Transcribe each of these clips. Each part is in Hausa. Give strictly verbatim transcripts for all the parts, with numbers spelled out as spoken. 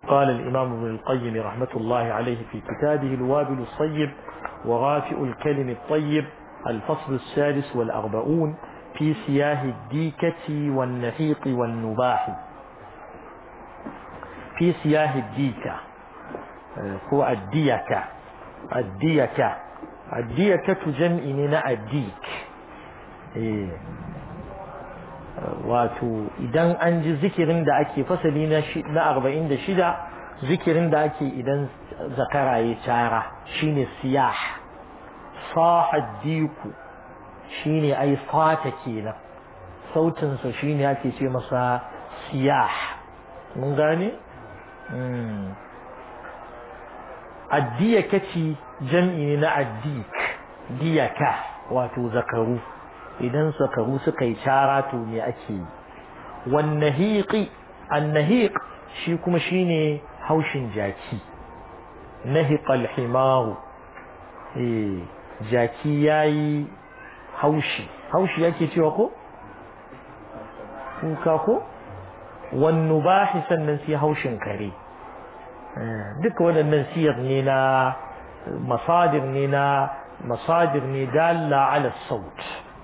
قال الإمام ابن القيم رحمة الله عليه في كتابه الوابل الصيب وغافئ الكلم الطيب الفصل السادس والأربعون في سياه الديكة والنحيق والنباح. في سياه الديكة هو الديكة الديكة الديكة جمع الديك. إيه. wato idan an ji zikirin da ake fasali na arba'in da shida zikirin da ake idan zakara ya cara shine siyah. Sahad diku shine ai fata kenan, sautinsa shine ake ce masa siyah. mun gane addiyakaci jam'i ne na addik, diyaka wato zakaru. idan zakaru suka yi cara to me ake yi. wan nahiqi an nahiq shi kuma shine haushin jaki. nahiqal himaru eh jaki yayi haushi haushi yake cewa ko kuka ko. wan nubahi sannan sai haushin kare. duka waɗannan siyar ne na masadir ne na masadir ne dalla ala saut.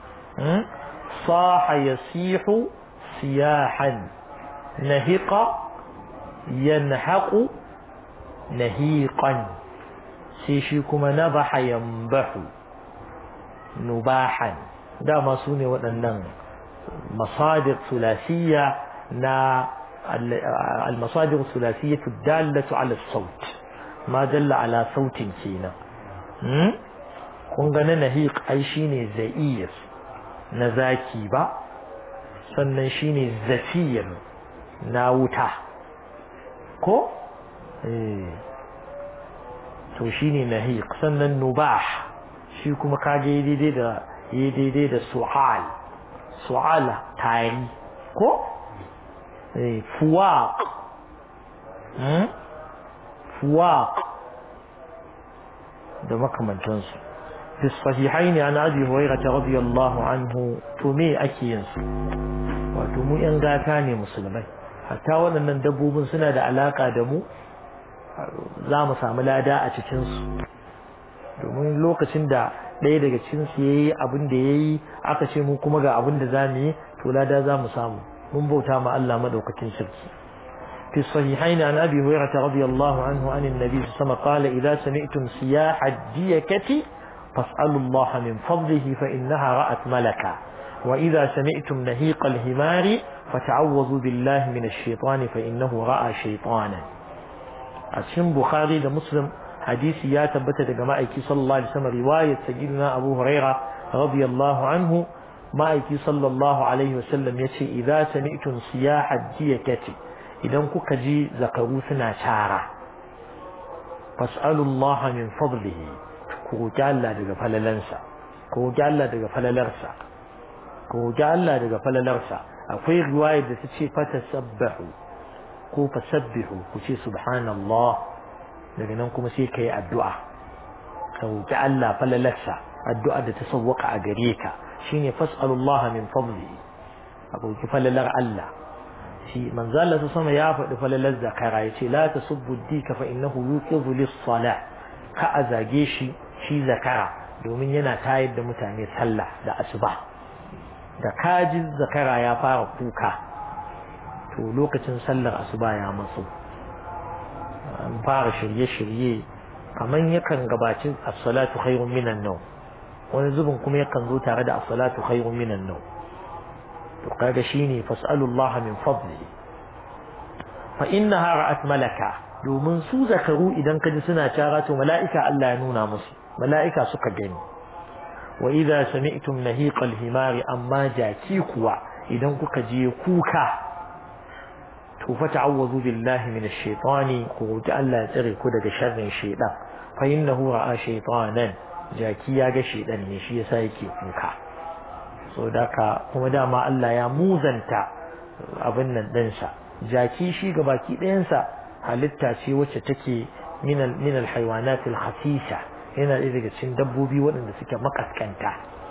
صاح يصيح صياحا نهق ينحق نهيقا سيشيكما نبح ينبح نباحا. دا ما سوني ودنن مصادر ثلاثية نا المصادر الثلاثية الدالة على الصوت ما دل على صوت كينا. كونغانا نهيق أي شيني زئير na zaki ba, sannan shine zafir na wuta ko eh to shine nahiq. sannan nubah shi kuma kage daidai da yi daidai da su'al su'ala tari ko eh fuwaq hmm fuwaq da makamantansu. في الصحيحين عن أبي هريرة رضي الله عنه تومي أكينس وتومي أنغاتاني مسلمين حتى وأن ندبوبن سنة دا علاقة دمو زام ساملا دا أتشنس domin lokacin da ɗaya daga cikin su yayi abin da yayi aka ce mu kuma ga abin da zamu yi to lada zamu samu mun bauta ma Allah madaukakin sarki. في الصحيحين عن أبي هريرة رضي الله عنه عن النبي صلى الله عليه وسلم قال إذا سمعتم سياح الديكة فاسألوا الله من فضله فإنها رأت ملكا وإذا سمعتم نهيق الهمار فتعوذوا بالله من الشيطان فإنه رأى شيطانا. أسهم بخاري لمسلم حديث يا تبت جماعة صلى الله عليه وسلم رواية سيدنا أبو هريرة رضي الله عنه مائك صلى الله عليه وسلم يتي إذا سمعتم صياح الديكة إذا كجي زكروثنا شارع فاسألوا الله من فضله ko roƙi Allah daga falalansa ko roƙi Allah daga falalarsa ko roƙi Allah daga falalarsa. akwai riwaya da ta ce fatasabbahu ko fasabbihu ku ce subhanallah, daga nan kuma sai kai addu'a ka roƙi Allah falalarsa, addu'a da ta sawwaka a gare ka shine fas'alullaha min fadlihi, a roƙi falalar Allah. shi manzo Allah sama ya faɗi falalar zakara yace la tasubbu dika fa innahu yuqidhu lis-salah, ka azage shi shi zakara domin yana tayar da mutane sallah da asuba. da kaji zakara ya fara kuka to lokacin sallar asuba ya matso, an fara shirye-shirye. kaman yakan gabaci as-salatu khairun minan nawm, wani zubin kuma yakan zo tare da as-salatu khairun minan nawm. to kaga shine fas'alullaha min fadlihi fa innaha ra'at malaka, domin su zakaru idan kaji suna cara to mala'ika Allah ya nuna musu, mala'ika suka gani. wa idza sami'tum nahiqal himari, amma jaki kuwa idan kuka je kuka to fa ta'awwazu billahi minash shaitani, ku ji Allah ya tsare ku daga sharrin shaytan. fa innahu ra'a shaytanan, jaki ya ga shaytan ne shi yasa yake kuka. so daka kuma dama Allah ya muzanta abin nan dinsa. jaki shi gabaki ɗayansa halitta ce wacce take min al min al haywanat al khafisa, yana daga cikin dabbobi waɗanda suke makaskanta.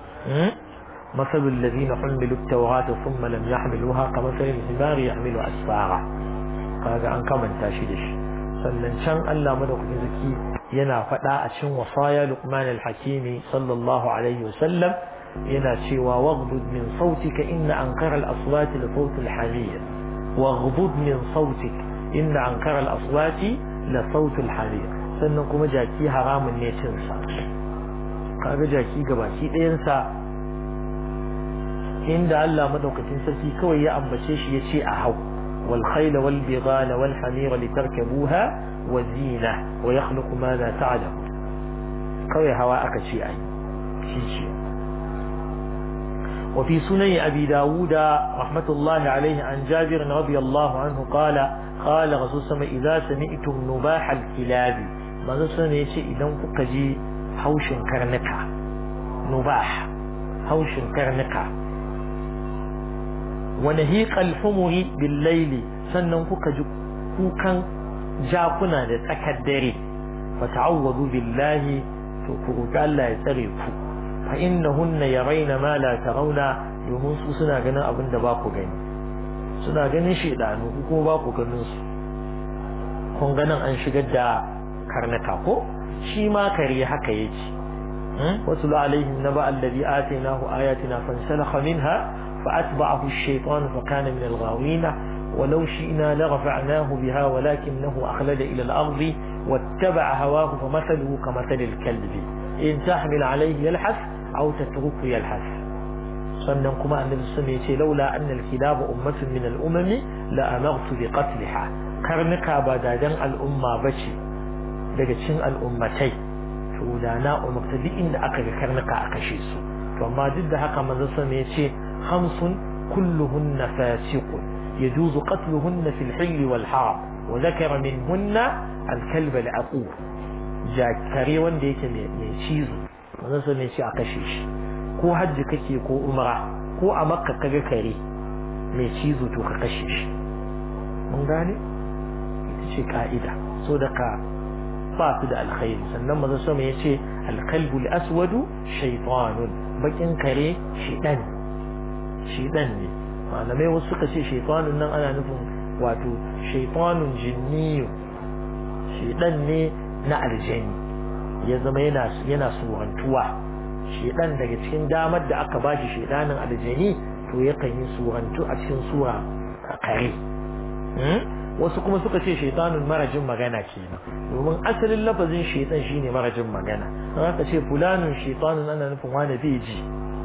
مثل الذين حملوا التوراة ثم لم يحملوها كمثل الحمار يحمل أسفارا. kaga an kamanta shi da shi sannan can Allah madaukakin zaki yana faɗa a cikin wasaya Luqman al-Hakimi sallallahu alaihi wasallam yana cewa waghdud min sautika inna ankara al-aswati la sawt al-hamir waghdud min sautik inna ankara al-aswati la sawt al-hamir sannan kuma jaki haramun ne cin sa kaga jaki gabaki ɗayan sa inda Allah madaukakin sarki kawai ya ambace shi yace a hau wal khayla wal bighala wal hamira litarkabuha wa zina wa yakhluqu ma la ta'lamu kawai hawa aka ce ai shi ce وفي سنن أبي داود رحمة الله عليه عن جابر رضي الله عنه قال قال رسول الله إذا سمعتم نباح الكلاب ما سنة يشي إذا كجي حوش كرنكا نباح حوش كرنكا ونهيق الحمر بالليل سنن كجي كوكان جاكنا لتكدري فتعوذوا بالله فقال الله يتريكم فإنهن يرين ما لا ترون domin su suna ganin abin da ba ku gani suna ganin shedanu ko ba ku ganin su kun ganin an shigar da karnaka ko shi ma kare haka yake wasu alaihim naba alladhi atainahu ayatina fansalakha minha فأتبعه الشيطان فكان من الغاوين ولو شئنا لرفعناه بها ولكنه أخلد إلى الأرض واتبع هواه فمثله كمثل الكلب إن تحمل عليه يلحث أو تتركه يلحث sannan kuma annabi sun ce laula annal kilaba ummatun min al-umami la amartu bi qatliha karnuka ba dadan al'umma bace daga cikin al'ummatai to da na umarta duk inda aka ga karnuka a kashe su to amma duk da haka manzo sun ce khamsun kulluhunna fasiqun yajuzu qatluhunna fil hill wal haram wa dhakara minhunna al-kalb al-aqur jakare wanda yake mai cizo manzo sun ce a kashe shi ko hajji kake ko umra ko a makka kaga kare mai cizo to ka kashe shi mun gane ita ce ka'ida so da ka ba su da alkhairi sannan maza sama yace alkalbu al-aswadu shaytanun bakin kare shedan shedan ne malamai wasu suka ce shaytanun nan ana nufin wato shaytanun jinniyu shedan ne na aljani ya zama yana yana surantuwa shedan daga cikin damar da aka bashi shedanin aljani to yakan yi surantu a cikin sura kare wasu kuma suka ce shaytanun marajin magana kenan domin asalin lafazin shaytan shine marajin magana an aka ce fulanun shaytanun ana nufin wani bai ji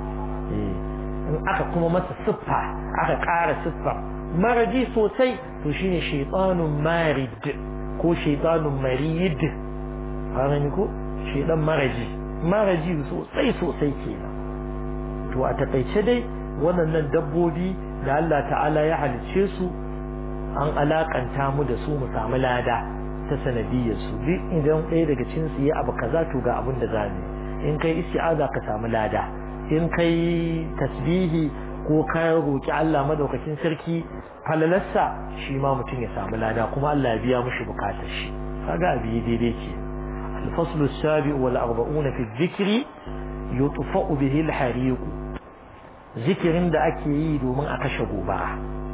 in aka kuma masa siffa aka ƙara siffa maraji sosai to shine shaytanun marid ko shaytanun marid har ne ko shaytan maraji maraji sosai sosai kenan to a takaice dai waɗannan dabbobi da Allah ta'ala ya halicce su an alakanta mu da su mu samu lada ta sanadiyar su duk idan ɗaya daga cikin su ya abu kaza to ga abin da zamu in kai isti'aza ka samu lada in kai tasbihi ko ka roki Allah madaukakin sarki falalarsa shi ma mutum ya samu lada kuma Allah ya biya mishi bukatar shi kaga abi daidai ke الفصل السابع والأربعون في الذكر يطفأ به الحريق ذكر عند أكيد من أكش غبرة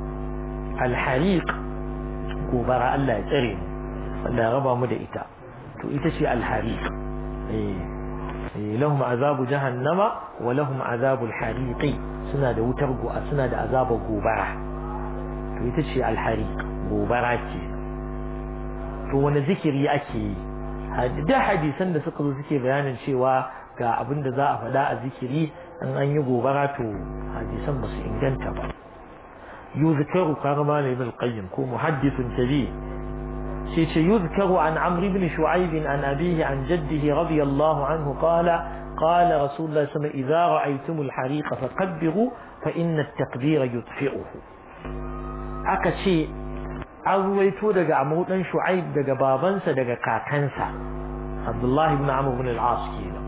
الحريق غبرة الله يترين الله ربا مدئتا تؤتشي الحريق إيه. إيه. لهم عذاب جهنم ولهم عذاب الحريق سنة وترقوا سنة عذاب غبرة تؤتشي الحريق غبرة فوانا ذكر يأكي da hadisan da suka zo suke bayanin cewa ga abin da za a faɗa a zikiri in an yi gobara to hadisan ba su inganta ba yuzkaru karma ne bil qayyim ko muhaddithun tabi shi ce yuzkaru an amr ibn shu'aib an abihi an jaddihi radiyallahu anhu qala qala rasulullah sallallahu alaihi wasallam idza ra'aytum al hariq fakabbiru fa inna at-takbira yutfi'uhu aka ce an ruwaito daga Amr dan Shu'aib daga babansa daga kakansa Abdullah ibn Amr ibn al-As kenan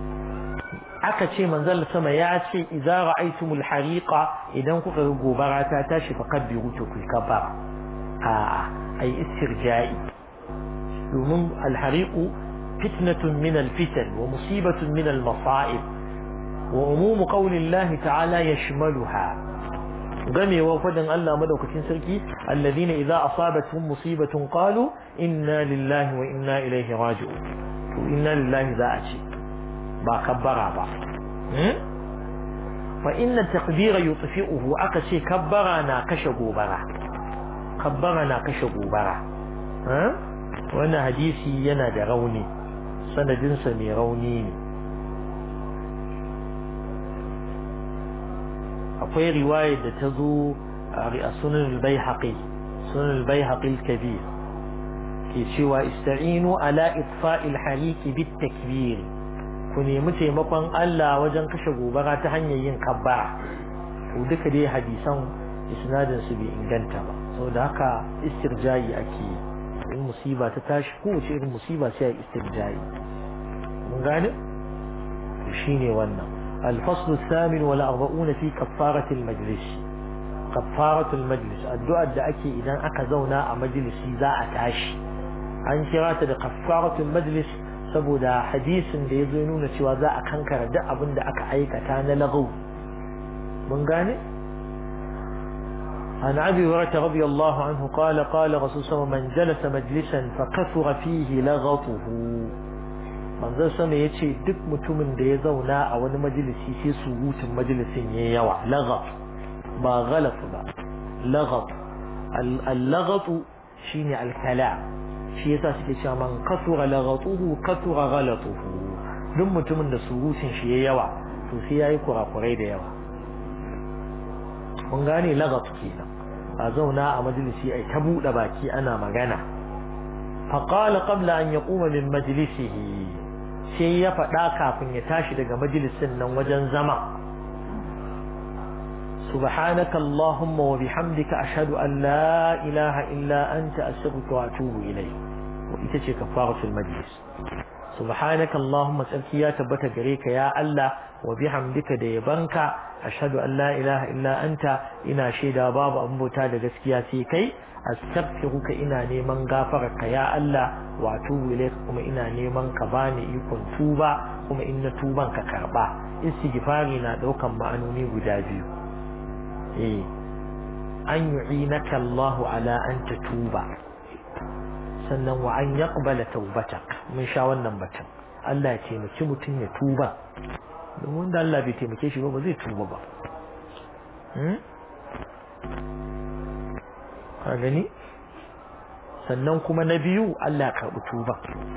aka ce manzon sama ya ce idza ra'aytumul hariqa idan kuka ga gobara ta tashi fa kabbiru to ku kabbara a ai istirja'i domin al-hariqu fitnatun min al-fitan wa musibatun min al-masa'ib wa umum qawli Allah ta'ala yashmaluha gamewa fadin Allah madaukakin sarki alladhina idza asabatuhum musibatun qalu inna lillahi wa inna ilaihi raji'un to inna lillahi za a ce ba kabbara ba fa inna takbira yutfi'uhu aka ce kabbara na kashe gobara kabbara na kashe gobara wannan hadisi yana da rauni sanadinsa mai rauni ne akwai riwaya da ta zo a sunan al-Baihaqi sunan al-Baihaqi al-Kabir ke cewa ista'inu ala itfa'il hariq bit-takbir ku nemi taimakon Allah wajen kashe gobara ta hanyar yin kabbara to duka dai hadisan isnadin su bai inganta ba saboda haka istirja'i ake in musiba ta tashi ko wace irin musiba sai a istirja'i mun gane to shine wannan الفصل الثامن والأربعون في كفارة المجلس كفارة المجلس الدعاء دعكي إذا أكزونا مجلس إذا أتعش عن شرات كفارة المجلس سبودا حديث يظنون سوى ذا أكنكر دع بند أكعيك كان لغو من قال عن أبي هريرة رضي الله عنه قال قال رسول الله من جلس مجلسا فكثر فيه لغطه manzon sama yace duk mutumin da ya zauna a wani majalisi sai surutun majalisin yayi yawa laghat ba ghalat ba laghat al-laghat shine al-kalam shi yasa suke cewa man kasura laghatuhu kasura ghalatuhu duk mutumin da surutun shi yayi yawa to sai yayi kurakurai da yawa mun gane laghat kenan a zauna a majalisi ai ta bude baki ana magana faqala qabla an yaquma min majlisihi sai ya faɗa kafin ya tashi daga majalisin nan wajen zama subhanaka allahumma wa bihamdika ashhadu an la ilaha illa anta astaghfiruka wa atubu ilayk ita ce kafaratul majlis subhanaka allahumma sarki ya tabbata gare ka ya Allah wa bihamdika da yabanka ashhadu an la ilaha illa anta ina shaida babu abin bauta da gaskiya sai kai astaghfiruka ina neman gafararka ya Allah wa atubu ilayk kuma ina neman ka bani ikon tuba kuma in na tuban ka karba istighfari na daukan ma'anoni guda biyu eh an yu'inaka Allah ala an tatuba sannan wa an yaqbala tawbatak mun sha wannan batun Allah ya taimaki mutun ya tuba domin da Allah bai taimake shi ba ba zai tuba ba hmm ka gani sannan kuma na biyu Allah ya karbi tuba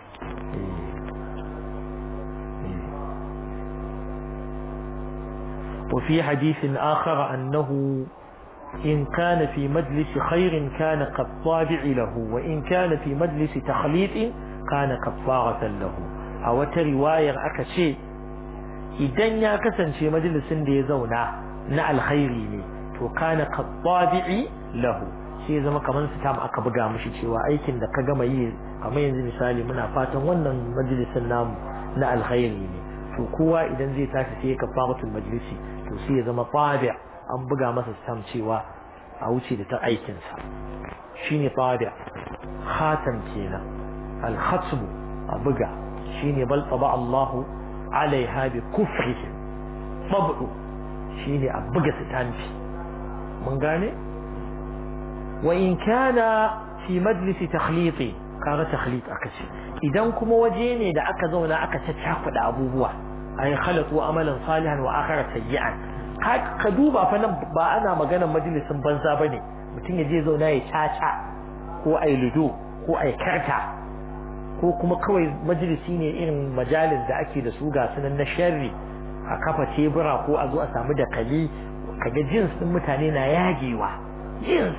وفي حديث آخر أنه إن كان في مجلس خير كان كالطابع له وإن كان في مجلس تخليط كان كفارة له أو رواية أكشي إذن يا كسن في مجلس دي زونا نع الخير وكان كالطابع له sai zama kaman su tam aka buga mishi cewa aikin da ka gama yi kamar yanzu misali muna fatan wannan majalisin namu na alkhairi ne to kowa idan zai tashi sai ka faratul majlisi to sai ya zama tabi an buga masa tam cewa a wuce da ta aikin sa shine tabi khatam kenan al-khatm a buga shine bal taba Allahu alaiha bi kufrihi tabu shine a buga stampi mun gane وإن كان في مجلس تخليط كان تخليط أكشي إذا كما وجيني دا أكذونا أكتشاف دا أبوه أي خلطوا أملا صالحا وآخر سيئا كدوبا فنبا أنا مغانا مجلس بنزابني متين يجي زونا يشاشا هو أي لدو هو أي كرتا هو كما كوي مجلسي ne irin majalis da ake da su ga sunan na sharri a kafa tebura ko a zo a samu da kali kaga jins din mutane na yagewa jins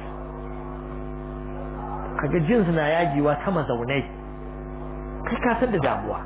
kaga jinsu na yagewa ta mazaunai kai ka san da damuwa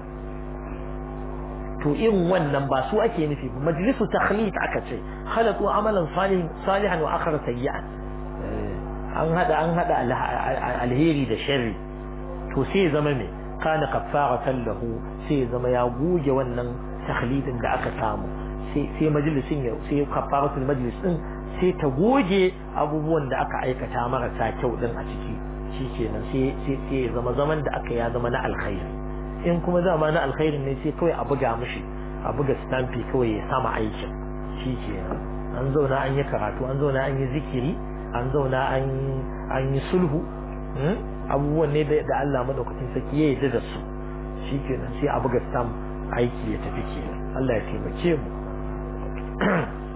to irin wannan ba su ake nufi ba majlisu takhlit aka ce khalaqu amalan salihan salihan wa akhar sayyi'an an hada an hada alheri da sharri to sai zama me kana kaffaratan lahu sai zama ya goge wannan takhlitin da aka samu sai sai majlisin ya sai kaffaratul majlis din sai ta goge abubuwan da aka aikata marasa kyau din a ciki shikenan sai sai zama zaman da aka ya zama na alkhairi in kuma zama na alkhairin ne sai kawai a buga mishi a buga stampi kawai ya sama aikin shikenan an zauna an yi karatu an zauna an yi zikiri an zauna an an yi sulhu abubuwan ne da Allah madaukakin sarki ya yarda da su shikenan sai a buga stamp aiki ya tafi kenan Allah ya taimake mu